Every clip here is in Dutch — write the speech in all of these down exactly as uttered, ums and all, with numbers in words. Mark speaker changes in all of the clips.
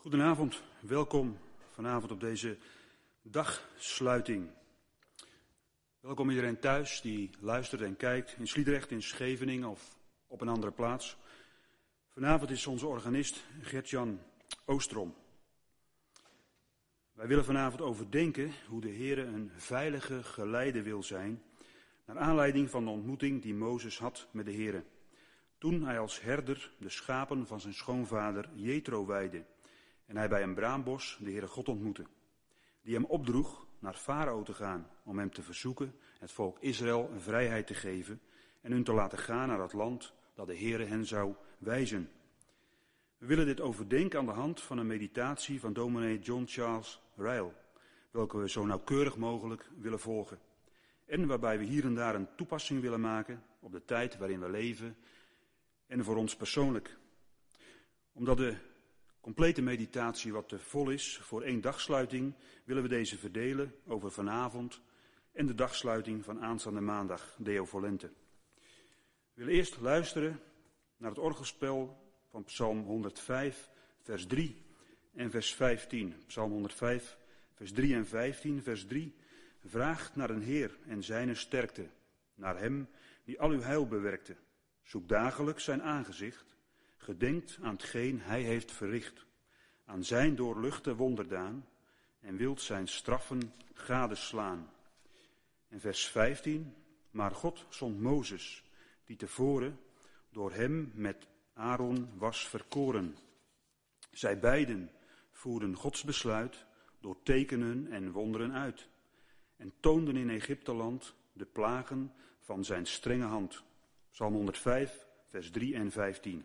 Speaker 1: Goedenavond, welkom vanavond op deze dagsluiting. Welkom iedereen thuis die luistert en kijkt, in Sliedrecht, in Scheveningen of op een andere plaats. Vanavond is onze organist Gert-Jan Oostrom. Wij willen vanavond overdenken hoe de Heere een veilige geleider wil zijn, naar aanleiding van de ontmoeting die Mozes had met de Heere, toen hij als herder de schapen van zijn schoonvader Jethro weidde en hij bij een braambos de Heere God ontmoette, die hem opdroeg naar Farao te gaan om hem te verzoeken het volk Israël een vrijheid te geven en hun te laten gaan naar het land dat de Heere hen zou wijzen. We willen dit overdenken aan de hand van een meditatie van dominee John Charles Ryle, welke we zo nauwkeurig mogelijk willen volgen. En waarbij we hier en daar een toepassing willen maken op de tijd waarin we leven en voor ons persoonlijk. Omdat de complete meditatie wat te vol is voor één dagsluiting, willen we deze verdelen over vanavond en de dagsluiting van aanstaande maandag, Deo Volente. We willen eerst luisteren naar het orgelspel van Psalm honderdvijf, vers drie en vers vijftien. Psalm honderdvijf, vers drie en vijftien. Vers drie. Vraagt naar een Heer en zijne sterkte, naar hem die al uw heil bewerkte. Zoek dagelijks zijn aangezicht, gedenkt aan hetgeen hij heeft verricht, aan zijn doorluchte wonderdaan en wilt zijn straffen gadeslaan. En vers vijftien. Maar God zond Mozes, die tevoren door hem met Aaron was verkoren. Zij beiden voerden Gods besluit door tekenen en wonderen uit en toonden in Egypteland de plagen van zijn strenge hand. Psalm honderdvijf, vers drie en vijftien.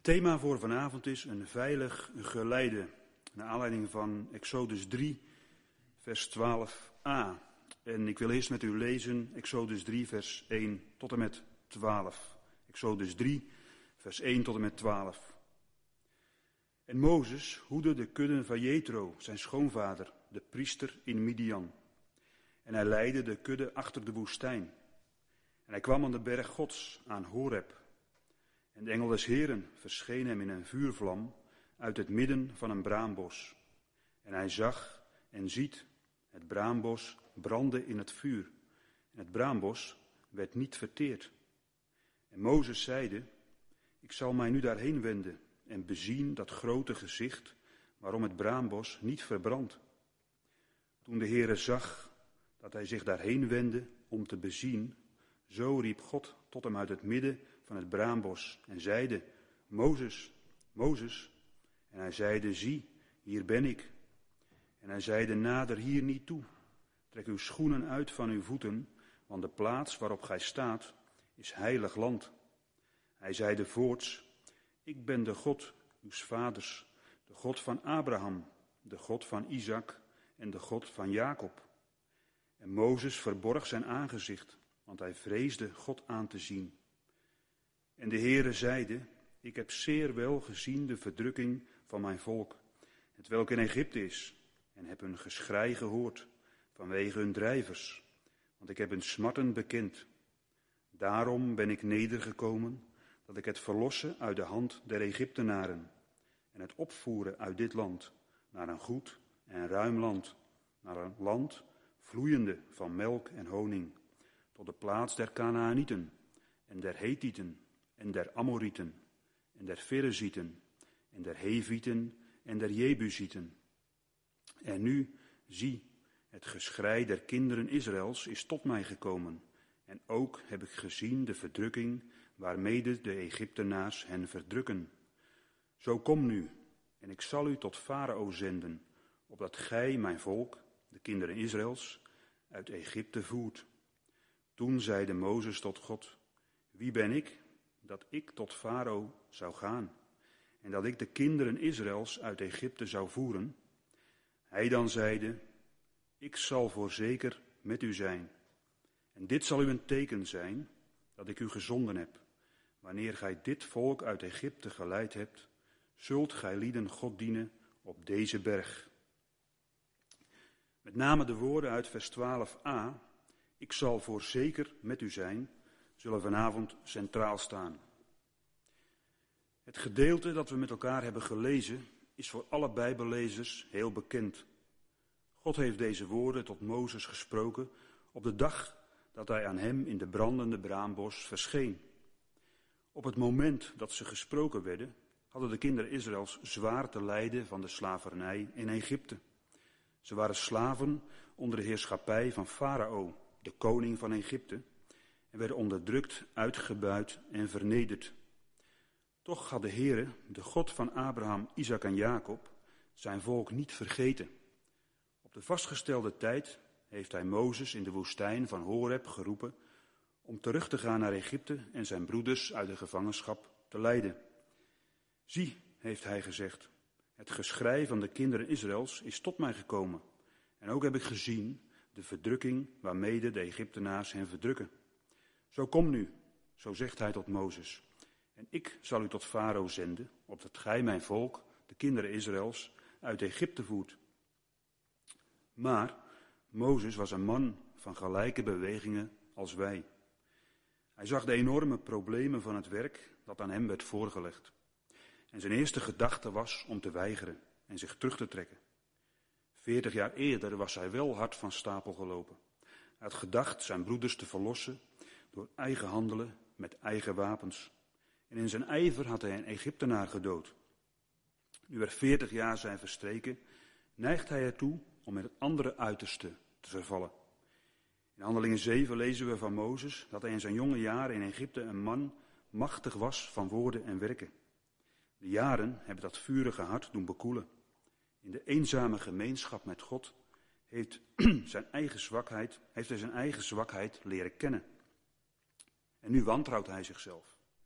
Speaker 1: thema voor vanavond is een veilig geleide, naar aanleiding van Exodus drie, vers twaalf a. En ik wil eerst met u lezen Exodus drie, vers één tot en met twaalf. Exodus drie, vers één tot en met twaalf. En Mozes hoedde de kudden van Jethro, zijn schoonvader, de priester in Midian. En hij leidde de kudde achter de woestijn. En hij kwam aan de berg Gods, aan Horeb. En de engel des Heeren verscheen hem in een vuurvlam uit het midden van een braambos. En hij zag en ziet, het braambos brandde in het vuur. En het braambos werd niet verteerd. En Mozes zeide, ik zal mij nu daarheen wenden en bezien dat grote gezicht waarom het braambos niet verbrandt. Toen de Heere zag dat hij zich daarheen wendde om te bezien, zo riep God tot hem uit het midden van het braambos en zeide, Mozes, Mozes. En hij zeide, zie, hier ben ik. En hij zeide, nader hier niet toe. Trek uw schoenen uit van uw voeten, want de plaats waarop gij staat is heilig land. Hij zeide voorts, ik ben de God uws vaders, de God van Abraham, de God van Isaac en de God van Jacob. En Mozes verborg zijn aangezicht, want hij vreesde God aan te zien. En de Heere zeide, ik heb zeer wel gezien de verdrukking van mijn volk, hetwelk in Egypte is, en heb hun geschrei gehoord vanwege hun drijvers, want ik heb hun smarten bekend. Daarom ben ik nedergekomen, dat ik het verlossen uit de hand der Egyptenaren en het opvoeren uit dit land naar een goed en ruim land, naar een land vloeiende van melk en honing, tot de plaats der Kanaanieten en der Hethieten en der Amorieten en der Ferezieten en der Hevieten en der Jebusieten. En nu, zie, het geschrei der kinderen Israëls is tot mij gekomen, en ook heb ik gezien de verdrukking waarmede de Egyptenaars hen verdrukken. Zo kom nu, en ik zal u tot Farao zenden, opdat gij mijn volk, de kinderen Israëls, uit Egypte voert. Toen zeide Mozes tot God, wie ben ik, dat ik tot Farao zou gaan, en dat ik de kinderen Israëls uit Egypte zou voeren? Hij dan zeide, ik zal voorzeker met u zijn. En dit zal u een teken zijn, dat ik u gezonden heb. Wanneer gij dit volk uit Egypte geleid hebt, zult gij lieden God dienen op deze berg. Met name de woorden uit vers twaalf a, ik zal voorzeker met u zijn, zullen vanavond centraal staan. Het gedeelte dat we met elkaar hebben gelezen is voor alle Bijbellezers heel bekend. God heeft deze woorden tot Mozes gesproken op de dag dat hij aan hem in de brandende braambos verscheen. Op het moment dat ze gesproken werden, hadden de kinderen Israëls zwaar te lijden van de slavernij in Egypte. Ze waren slaven onder de heerschappij van Farao, de koning van Egypte, en werden onderdrukt, uitgebuit en vernederd. Toch had de Heere, de God van Abraham, Isaac en Jacob, zijn volk niet vergeten. Op de vastgestelde tijd heeft hij Mozes in de woestijn van Horeb geroepen om terug te gaan naar Egypte en zijn broeders uit de gevangenschap te leiden. Zie, heeft hij gezegd, het geschrei van de kinderen Israëls is tot mij gekomen. En ook heb ik gezien de verdrukking waarmede de Egyptenaars hen verdrukken. Zo kom nu, zo zegt hij tot Mozes. En ik zal u tot Farao zenden, opdat gij mijn volk, de kinderen Israëls, uit Egypte voert. Maar Mozes was een man van gelijke bewegingen als wij. Hij zag de enorme problemen van het werk dat aan hem werd voorgelegd. En zijn eerste gedachte was om te weigeren en zich terug te trekken. Veertig jaar eerder was hij wel hard van stapel gelopen. Hij had gedacht zijn broeders te verlossen door eigen handelen met eigen wapens. En in zijn ijver had hij een Egyptenaar gedood. Nu er veertig jaar zijn verstreken, neigt hij ertoe om in het andere uiterste te vervallen. In Handelingen zeven lezen we van Mozes dat hij in zijn jonge jaren in Egypte een man machtig was van woorden en werken. De jaren hebben dat vurige hart doen bekoelen. In de eenzame gemeenschap met God heeft, zijn eigen zwakheid, heeft hij zijn eigen zwakheid leren kennen. En nu wantrouwt hij zichzelf.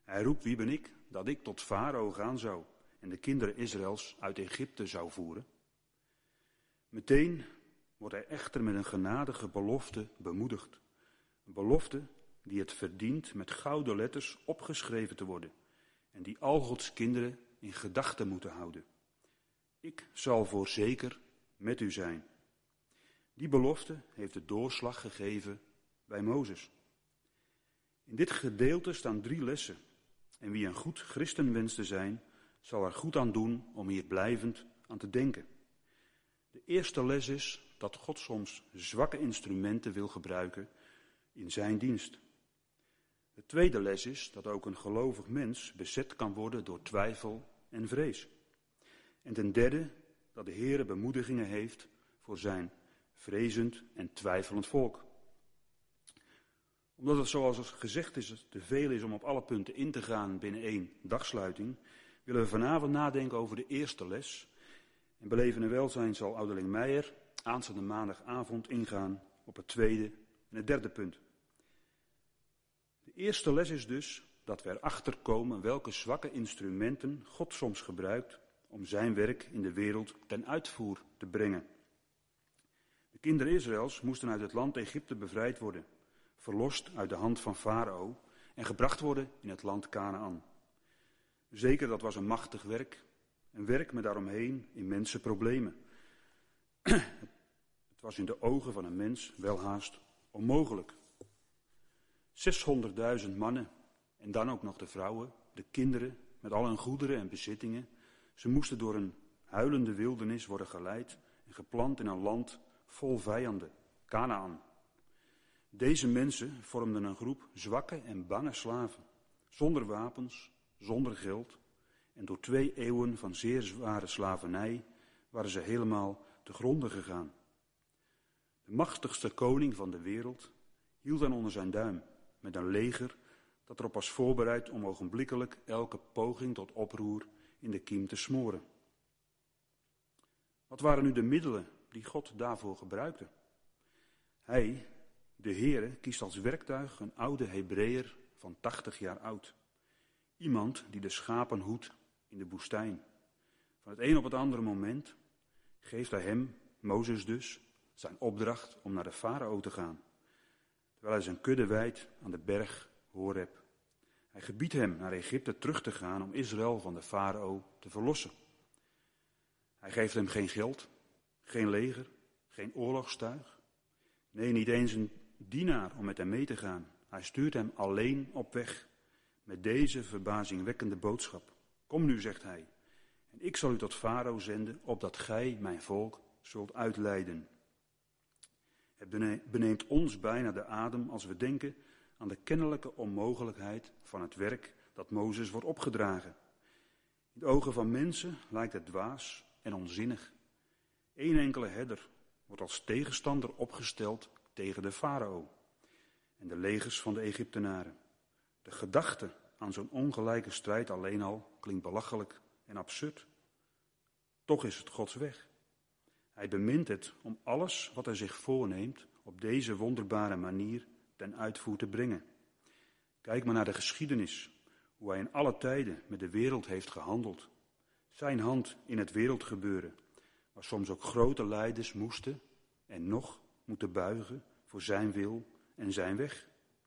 Speaker 1: Hij roept, wie ben ik, dat ik tot Farao gaan zou en de kinderen Israëls uit Egypte zou voeren? Meteen wordt hij echter met een genadige belofte bemoedigd. Een belofte die het verdient met gouden letters opgeschreven te worden en die al Gods kinderen in gedachten moeten houden. Ik zal voorzeker met u zijn. Die belofte heeft de doorslag gegeven bij Mozes. In dit gedeelte staan drie lessen. En wie een goed christen wenst te zijn, zal er goed aan doen om hier blijvend aan te denken. De eerste les is dat God soms zwakke instrumenten wil gebruiken in zijn dienst. De tweede les is dat ook een gelovig mens bezet kan worden door twijfel en vrees. En ten derde dat de Heer bemoedigingen heeft voor zijn vrezend en twijfelend volk. Omdat het, zoals gezegd is, te veel is om op alle punten in te gaan binnen één dagsluiting, willen we vanavond nadenken over de eerste les. En Beleven en Welzijn zal ouderling Meijer aanstaande maandagavond ingaan op het tweede en het derde punt. De eerste les is dus dat we erachter komen welke zwakke instrumenten God soms gebruikt om zijn werk in de wereld ten uitvoer te brengen. De kinderen Israëls moesten uit het land Egypte bevrijd worden, verlost uit de hand van Farao en gebracht worden in het land Kanaan. Zeker, dat was een machtig werk, een werk met daaromheen immense problemen. Het was in de ogen van een mens welhaast onmogelijk. zeshonderdduizend mannen en dan ook nog de vrouwen, de kinderen met al hun goederen en bezittingen. Ze moesten door een huilende wildernis worden geleid en geplant in een land vol vijanden, Kanaan. Deze mensen vormden een groep zwakke en bange slaven, zonder wapens, zonder geld. En door twee eeuwen van zeer zware slavernij waren ze helemaal te gronde gegaan. De machtigste koning van de wereld hield hen onder zijn duim, met een leger dat erop was voorbereid om ogenblikkelijk elke poging tot oproer in de kiem te smoren. Wat waren nu de middelen die God daarvoor gebruikte? Hij, de Heere, kiest als werktuig een oude Hebreeër van tachtig jaar oud. Iemand die de schapen hoedt in de woestijn. Van het een op het andere moment geeft hij hem, Mozes dus, zijn opdracht om naar de farao te gaan. Terwijl hij zijn kudde wijdt aan de berg Horeb. Hij gebiedt hem naar Egypte terug te gaan om Israël van de farao te verlossen. Hij geeft hem geen geld, geen leger, geen oorlogstuig. Nee, niet eens een dienaar om met hem mee te gaan. Hij stuurt hem alleen op weg met deze verbazingwekkende boodschap. Kom nu, zegt hij, en ik zal u tot farao zenden, opdat gij mijn volk zult uitleiden. Het beneemt ons bijna de adem als we denken aan de kennelijke onmogelijkheid van het werk dat Mozes wordt opgedragen. In de ogen van mensen lijkt het dwaas en onzinnig. Eén enkele herder wordt als tegenstander opgesteld tegen de farao en de legers van de Egyptenaren. De gedachte aan zo'n ongelijke strijd alleen al klinkt belachelijk en absurd. Toch is het Gods weg. Hij bemint het om alles wat hij zich voorneemt op deze wonderbare manier ten uitvoer te brengen. Kijk maar naar de geschiedenis, hoe hij in alle tijden met de wereld heeft gehandeld. Zijn hand in het wereldgebeuren, waar soms ook grote leiders moesten en nog moeten buigen voor zijn wil en zijn weg.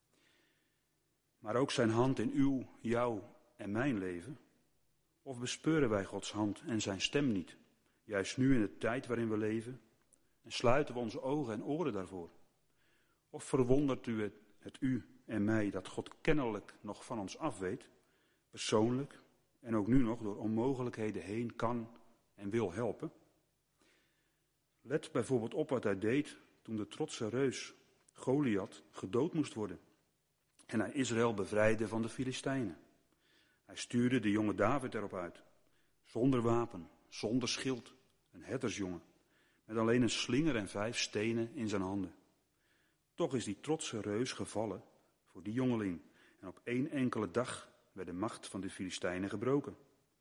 Speaker 1: Maar ook zijn hand in uw, jouw en mijn leven. Of bespeuren wij Gods hand en zijn stem niet, juist nu in de tijd waarin we leven, en sluiten we onze ogen en oren daarvoor? Of verwondert u het, het u en mij dat God kennelijk nog van ons afweet, persoonlijk en ook nu nog door onmogelijkheden heen kan en wil helpen? Let bijvoorbeeld op wat hij deed toen de trotse reus Goliath gedood moest worden en hij Israël bevrijdde van de Filistijnen. Hij stuurde de jonge David erop uit, zonder wapen, zonder schild, een herdersjongen, met alleen een slinger en vijf stenen in zijn handen. Toch is die trotse reus gevallen voor die jongeling en op één enkele dag werd de macht van de Filistijnen gebroken.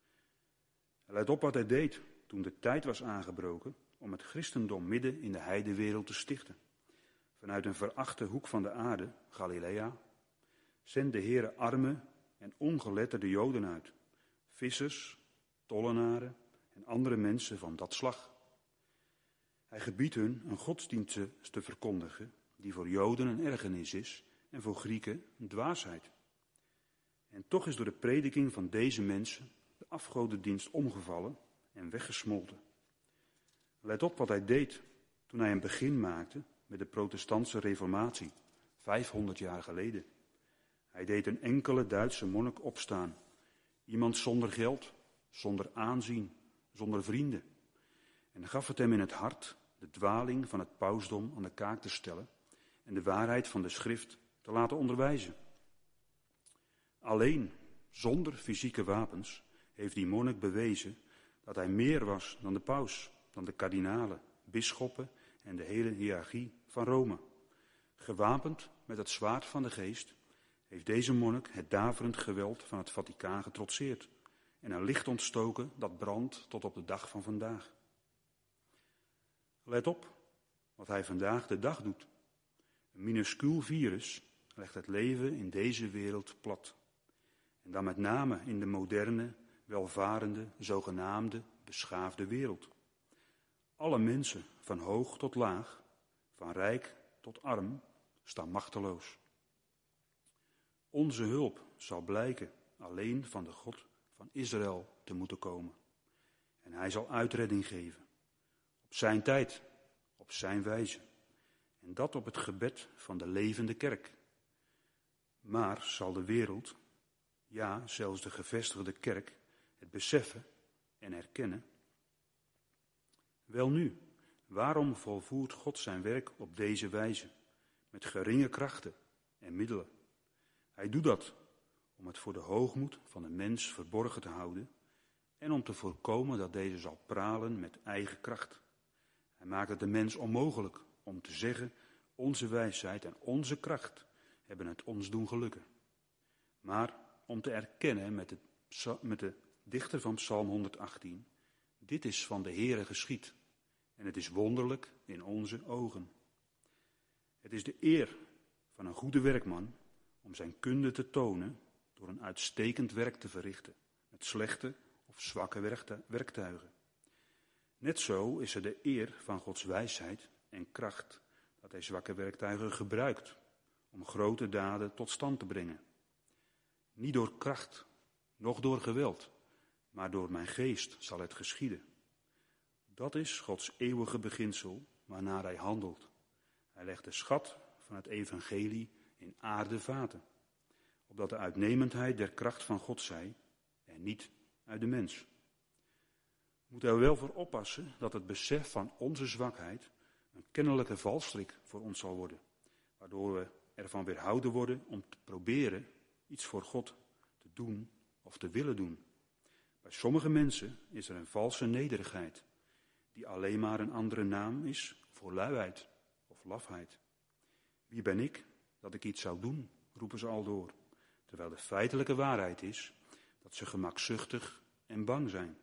Speaker 1: Let op wat hij deed toen de tijd was aangebroken om het christendom midden in de heidenwereld te stichten. Vanuit een verachte hoek van de aarde, Galilea, zendt de Heere armen en ongeletterde Joden uit, vissers, tollenaren en andere mensen van dat slag. Hij gebiedt hun een godsdienst te verkondigen die voor Joden een ergernis is en voor Grieken een dwaasheid. En toch is door de prediking van deze mensen de afgodendienst omgevallen en weggesmolten. Let op wat hij deed toen hij een begin maakte met de protestantse reformatie, vijfhonderd jaar geleden. Hij deed een enkele Duitse monnik opstaan. Iemand zonder geld, zonder aanzien, zonder vrienden. En gaf het hem in het hart de dwaling van het pausdom aan de kaak te stellen en de waarheid van de schrift te laten onderwijzen. Alleen, zonder fysieke wapens, heeft die monnik bewezen dat hij meer was dan de paus, dan de kardinalen, bisschoppen en de hele hiërarchie van Rome. Gewapend met het zwaard van de geest heeft deze monnik het daverend geweld van het Vaticaan getrotseerd en een licht ontstoken dat brandt tot op de dag van vandaag. Let op wat hij vandaag de dag doet. Een minuscuul virus legt het leven in deze wereld plat. En dan met name in de moderne, welvarende, zogenaamde, beschaafde wereld. Alle mensen, van hoog tot laag, van rijk tot arm, staan machteloos. Onze hulp zal blijken alleen van de God van Israël te moeten komen. En hij zal uitredding geven. Op zijn tijd, op zijn wijze. En dat op het gebed van de levende kerk. Maar zal de wereld, ja, zelfs de gevestigde kerk, het beseffen en erkennen? Welnu, waarom volvoert God zijn werk op deze wijze, met geringe krachten en middelen? Hij doet dat om het voor de hoogmoed van de mens verborgen te houden en om te voorkomen dat deze zal pralen met eigen kracht. Hij maakt het de mens onmogelijk om te zeggen, onze wijsheid en onze kracht hebben het ons doen gelukken. Maar om te erkennen met de, met de dichter van Psalm honderdachttien, dit is van de Heere geschied en het is wonderlijk in onze ogen. Het is de eer van een goede werkman om zijn kunde te tonen door een uitstekend werk te verrichten met slechte of zwakke werktuigen. Net zo is er de eer van Gods wijsheid en kracht dat hij zwakke werktuigen gebruikt om grote daden tot stand te brengen. Niet door kracht, noch door geweld, maar door mijn geest zal het geschieden. Dat is Gods eeuwige beginsel waarnaar hij handelt. Hij legt de schat van het evangelie in aardevaten, opdat de uitnemendheid der kracht van God zij en niet uit de mens. Moeten we er wel voor oppassen dat het besef van onze zwakheid een kennelijke valstrik voor ons zal worden, waardoor we ervan weerhouden worden om te proberen iets voor God te doen of te willen doen. Bij sommige mensen is er een valse nederigheid, die alleen maar een andere naam is voor luiheid of lafheid. Wie ben ik dat ik iets zou doen, roepen ze al door, terwijl de feitelijke waarheid is dat ze gemakzuchtig en bang zijn.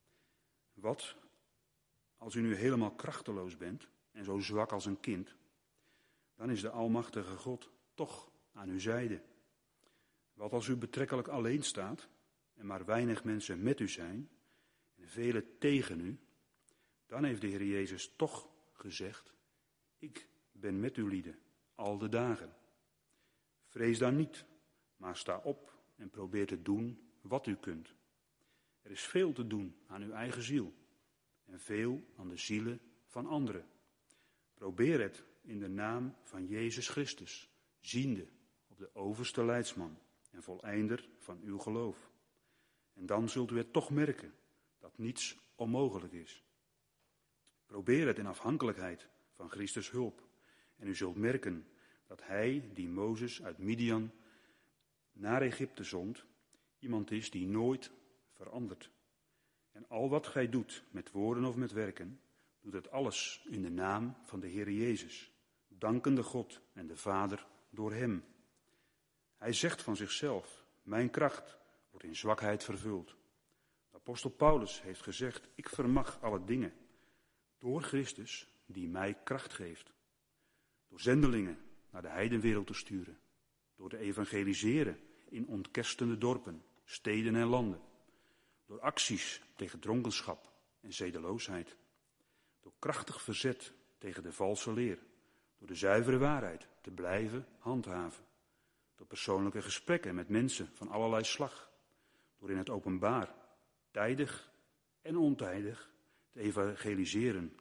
Speaker 1: Wat als u nu helemaal krachteloos bent en zo zwak als een kind, dan is de almachtige God toch aan uw zijde. Wat als u betrekkelijk alleen staat en maar weinig mensen met u zijn en velen tegen u, dan heeft de Heer Jezus toch gezegd, ik ben met u lieden, al de dagen. Vrees dan niet, maar sta op en probeer te doen wat u kunt. Er is veel te doen aan uw eigen ziel en veel aan de zielen van anderen. Probeer het in de naam van Jezus Christus, ziende op de overste leidsman en voleinder van uw geloof. En dan zult u het toch merken dat niets onmogelijk is. Probeer het in afhankelijkheid van Christus hulp. En u zult merken dat hij, die Mozes uit Midian naar Egypte zond, iemand is die nooit verandert. En al wat gij doet, met woorden of met werken, doet het alles in de naam van de Heer Jezus, dankende God en de Vader door hem. Hij zegt van zichzelf, mijn kracht wordt in zwakheid vervuld. De apostel Paulus heeft gezegd, ik vermag alle dingen door Christus die mij kracht geeft. Door zendelingen naar de heidenwereld te sturen, door te evangeliseren in ontkerstende dorpen, steden en landen. Door acties tegen dronkenschap en zedeloosheid. Door krachtig verzet tegen de valse leer. Door de zuivere waarheid te blijven handhaven. Door persoonlijke gesprekken met mensen van allerlei slag. Door in het openbaar, tijdig en ontijdig, te evangeliseren.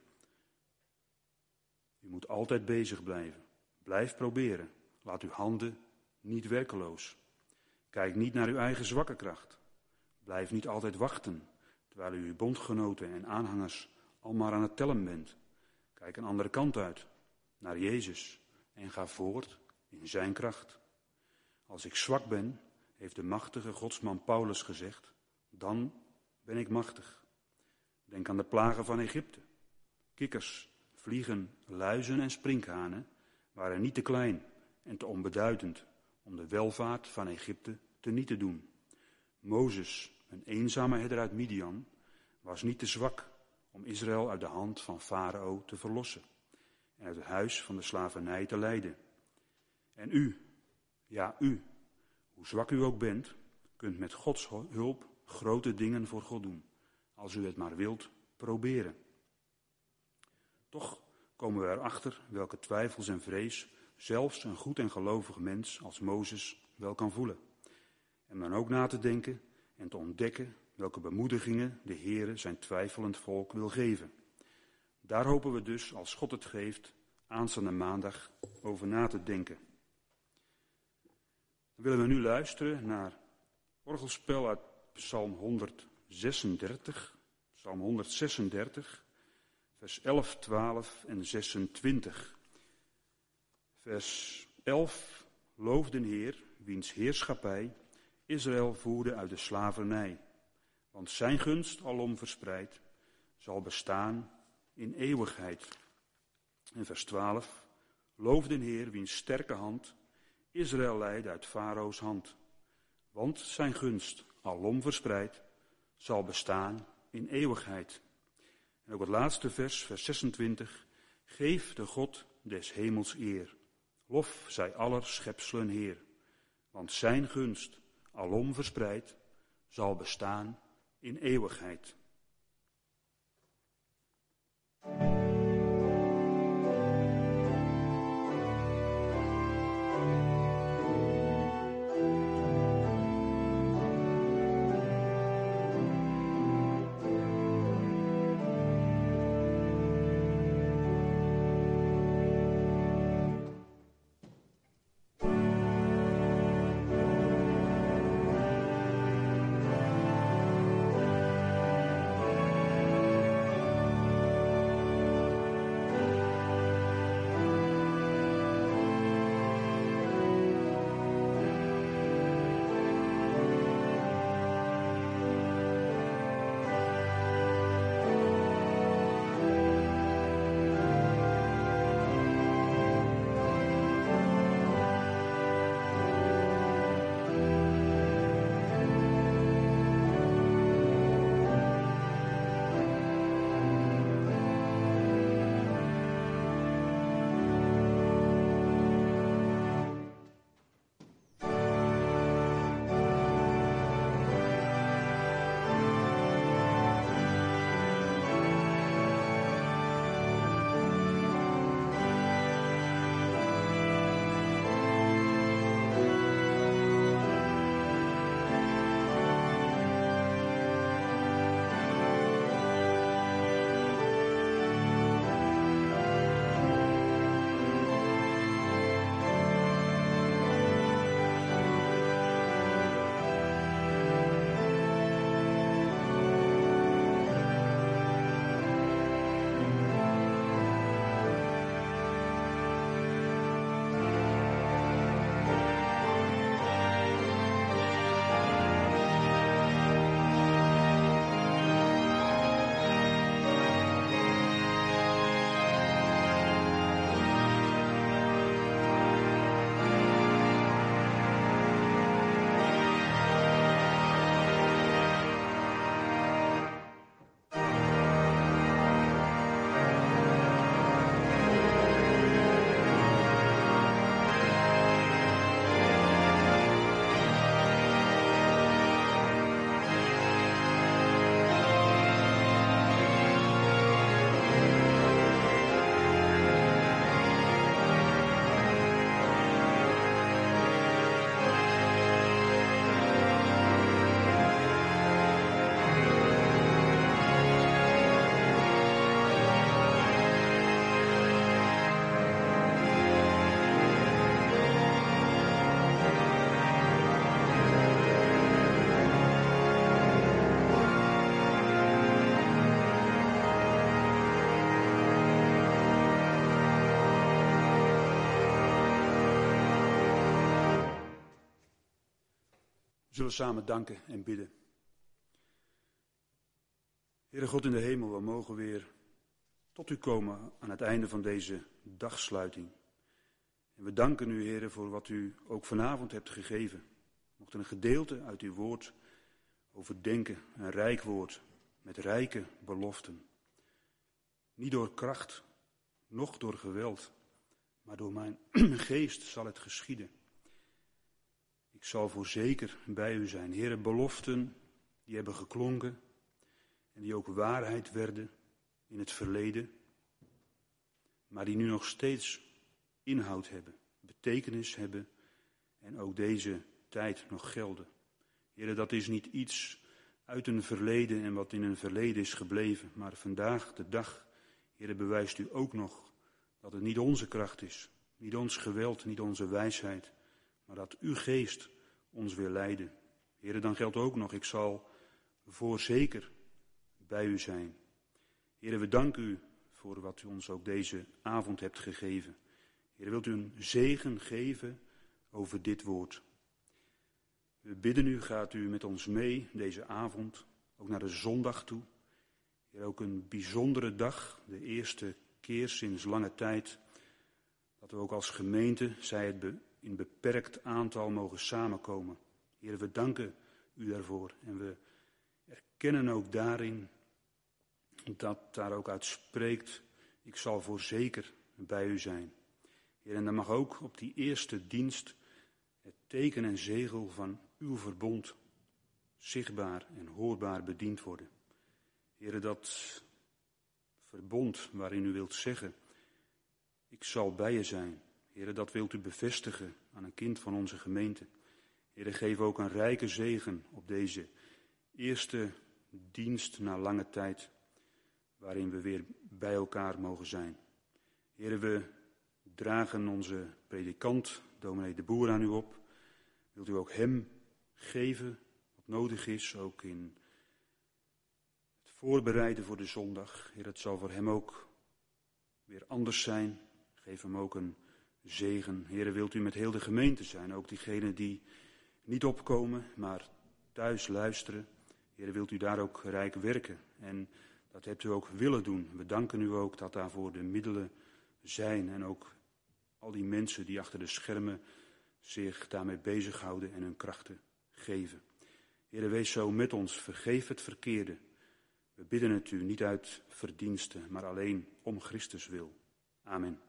Speaker 1: U moet altijd bezig blijven. Blijf proberen. Laat uw handen niet werkeloos. Kijk niet naar uw eigen zwakke kracht. Blijf niet altijd wachten, terwijl u uw bondgenoten en aanhangers al maar aan het tellen bent. Kijk een andere kant uit, naar Jezus, en ga voort in zijn kracht. Als ik zwak ben, heeft de machtige godsman Paulus gezegd, dan ben ik machtig. Denk aan de plagen van Egypte. Kikkers, vliegen, luizen en sprinkhanen waren niet te klein en te onbeduidend om de welvaart van Egypte teniet te doen. Mozes, een eenzame herder uit Midian, was niet te zwak om Israël uit de hand van Farao te verlossen en uit het huis van de slavernij te leiden. En u, ja u, hoe zwak u ook bent, kunt met Gods hulp grote dingen voor God doen, als u het maar wilt proberen. Toch komen we erachter welke twijfels en vrees zelfs een goed en gelovig mens als Mozes wel kan voelen. En dan ook na te denken en te ontdekken welke bemoedigingen de Heere zijn twijfelend volk wil geven. Daar hopen we dus, als God het geeft, aanstaande maandag over na te denken. Dan willen we nu luisteren naar orgelspel uit Psalm honderdzesendertig, Psalm honderdzesendertig, vers elf, twaalf en zesentwintig. Vers elf, loof den Heer, wiens heerschappij Israël voerde uit de slavernij. Want zijn gunst, alom verspreid, zal bestaan in eeuwigheid. En vers twaalf, loof den Heer, wiens sterke hand Israël leidde uit Farao's hand. Want zijn gunst, alom verspreid, zal bestaan in eeuwigheid. En ook het laatste vers, vers zesentwintig, geef de God des hemels eer. Lof zij aller schepselen Heer. Want zijn gunst, alom verspreid, zal bestaan in eeuwigheid. zullen samen danken en bidden. Heere God in de hemel, we mogen weer tot u komen aan het einde van deze dagsluiting. En we danken u, Heere, voor wat u ook vanavond hebt gegeven. We mochten een gedeelte uit uw woord overdenken, een rijk woord met rijke beloften. Niet door kracht, noch door geweld, maar door mijn geest zal het geschieden. Ik zal voorzeker bij u zijn. Heere, beloften die hebben geklonken en die ook waarheid werden in het verleden, maar die nu nog steeds inhoud hebben, betekenis hebben en ook deze tijd nog gelden. Heere, dat is niet iets uit een verleden en wat in een verleden is gebleven, maar vandaag de dag, Heere, bewijst u ook nog dat het niet onze kracht is, niet ons geweld, niet onze wijsheid, maar dat uw geest ons wil leiden. Heere, dan geldt ook nog, ik zal voorzeker bij u zijn. Heere, we danken u voor wat u ons ook deze avond hebt gegeven. Heere, wilt u een zegen geven over dit woord. We bidden u, gaat u met ons mee deze avond, ook naar de zondag toe. Heer, ook een bijzondere dag, de eerste keer sinds lange tijd, dat we ook als gemeente, zij het be, in beperkt aantal mogen samenkomen. Heer, we danken u daarvoor en we erkennen ook daarin dat daar ook uit spreekt, ik zal voorzeker bij u zijn. Heer, en dan mag ook op die eerste dienst het teken en zegel van uw verbond zichtbaar en hoorbaar bediend worden. Heer, dat verbond waarin u wilt zeggen, ik zal bij je zijn. Heer, dat wilt u bevestigen aan een kind van onze gemeente. Heer, geef ook een rijke zegen op deze eerste dienst na lange tijd, waarin we weer bij elkaar mogen zijn. Heer, we dragen onze predikant, dominee De Boer, aan u op. Wilt u ook hem geven wat nodig is, ook in het voorbereiden voor de zondag. Heer, het zal voor hem ook weer anders zijn. Geef hem ook een zegen. Heer, wilt u met heel de gemeente zijn, ook diegenen die niet opkomen, maar thuis luisteren. Heer, wilt u daar ook rijk werken en dat hebt u ook willen doen. We danken u ook dat daarvoor de middelen zijn en ook al die mensen die achter de schermen zich daarmee bezighouden en hun krachten geven. Heer, wees zo met ons, vergeef het verkeerde. We bidden het u niet uit verdiensten, maar alleen om Christus wil. Amen.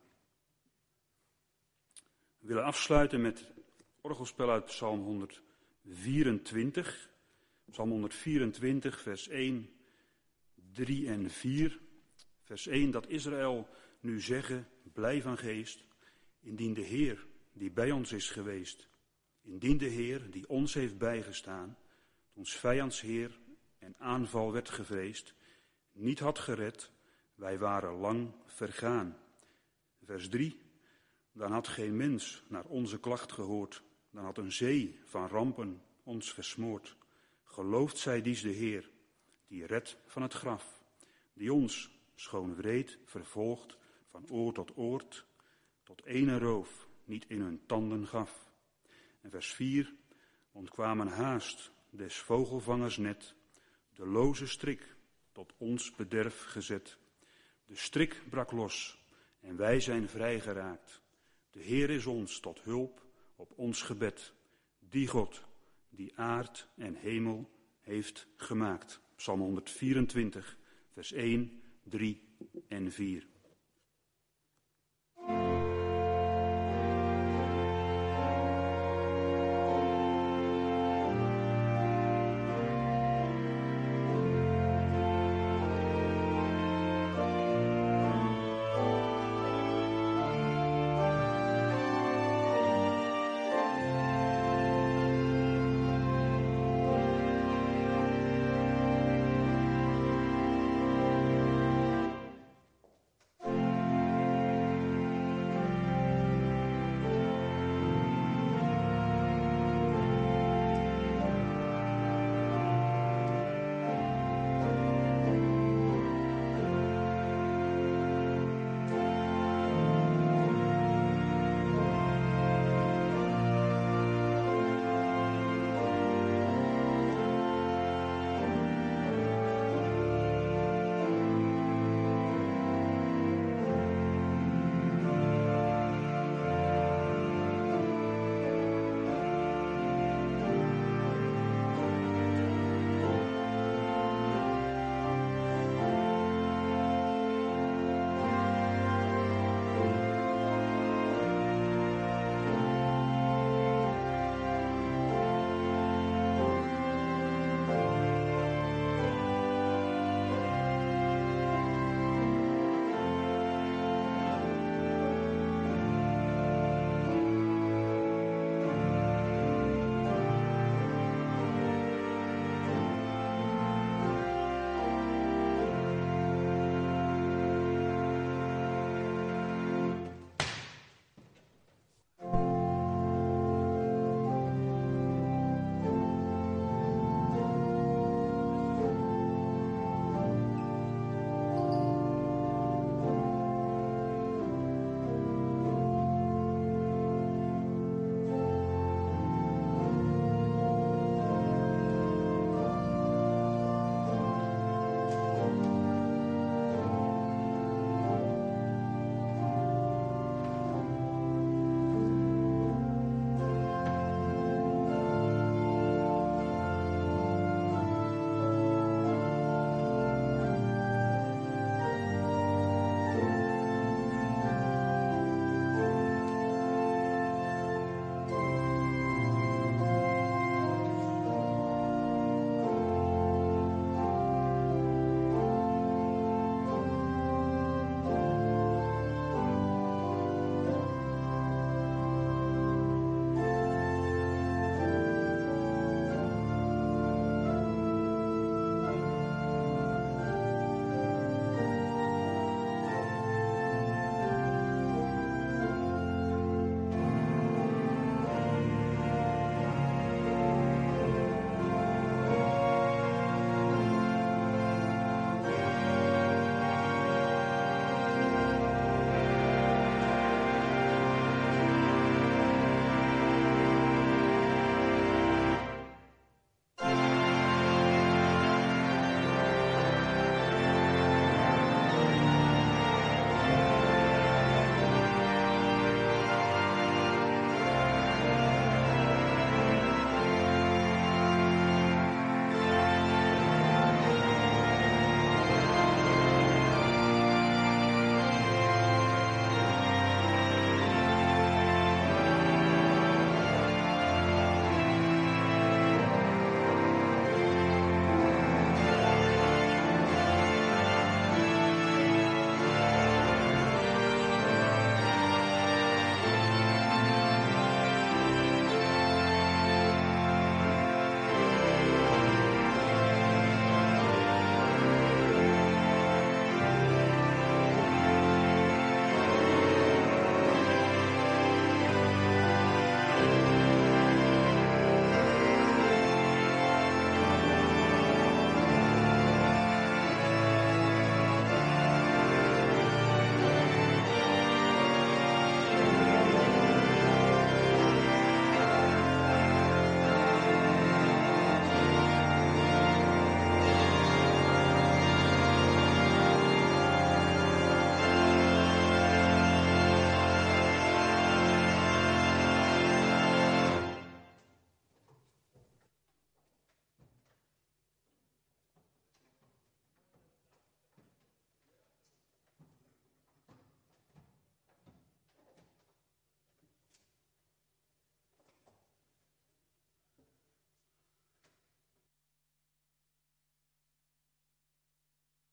Speaker 1: We willen afsluiten met orgelspel uit Psalm honderdvierentwintig. Psalm honderdvierentwintig, vers één, drie en vier. Vers één, dat Israël nu zeggen, blij van geest, indien de Heer die bij ons is geweest, indien de Heer die ons heeft bijgestaan, toen ons vijands Heer en aanval werd gevreesd, niet had gered, wij waren lang vergaan. Vers drie, dan had geen mens naar onze klacht gehoord, dan had een zee van rampen ons versmoord. Gelooft zij dies de Heer, die redt van het graf, die ons, schoon wreed, vervolgt van oor tot oord, tot ene roof niet in hun tanden gaf. En vers vier, ontkwamen haast des vogelvangers net, de loze strik tot ons bederf gezet. De strik brak los en wij zijn vrijgeraakt. De Heer is ons tot hulp op ons gebed, die God, die aard en hemel heeft gemaakt. Psalm honderdvierentwintig, vers één, drie en vier.